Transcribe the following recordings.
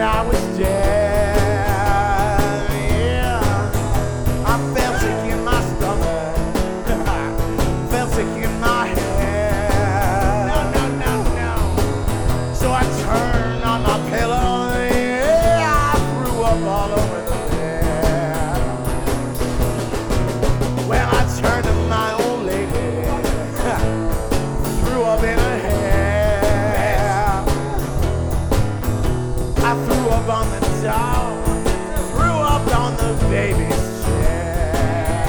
I was dead. Yeah, I felt sick in my stomach, felt sick in my head. No. So I turned on my pillow, yeah, I threw up all over the bed. Well, I turned to my old lady, threw up in her hair. I threw up on the doll, threw up on the baby's chair.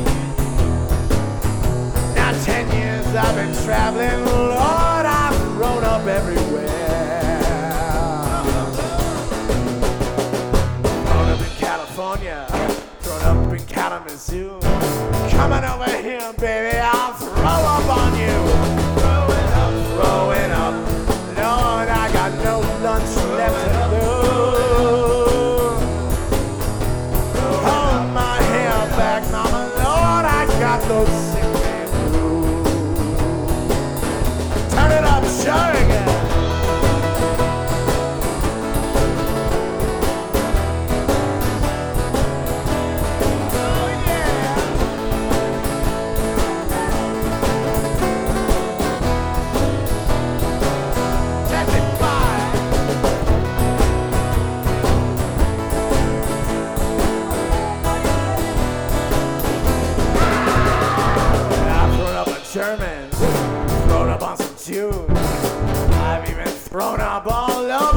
Now 10 years I've been traveling, Lord, I've thrown up everywhere. Thrown up in California, thrown up in Kalamazoo. Coming over here, baby, I'll throw up on you. Throwing up, Lord, I got no lunch left to do. Hold my hair back, mama, Lord, I got those sick man blues. Turn it up, sure again. Oh yeah. Testify. I've thrown up on Germans, thrown up on some Jews. I've even thrown up all over